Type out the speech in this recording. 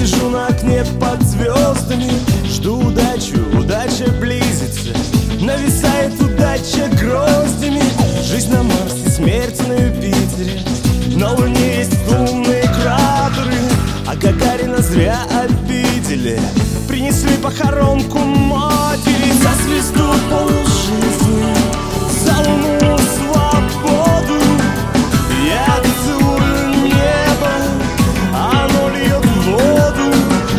Сижу на окне под звездами, жду удачу, удача близится. Нависает удача гроздями. Жизнь на Марсе, смерть на Юпитере. На Луне есть лунные кратеры, а Гагарина зря обидели. Принесли похорон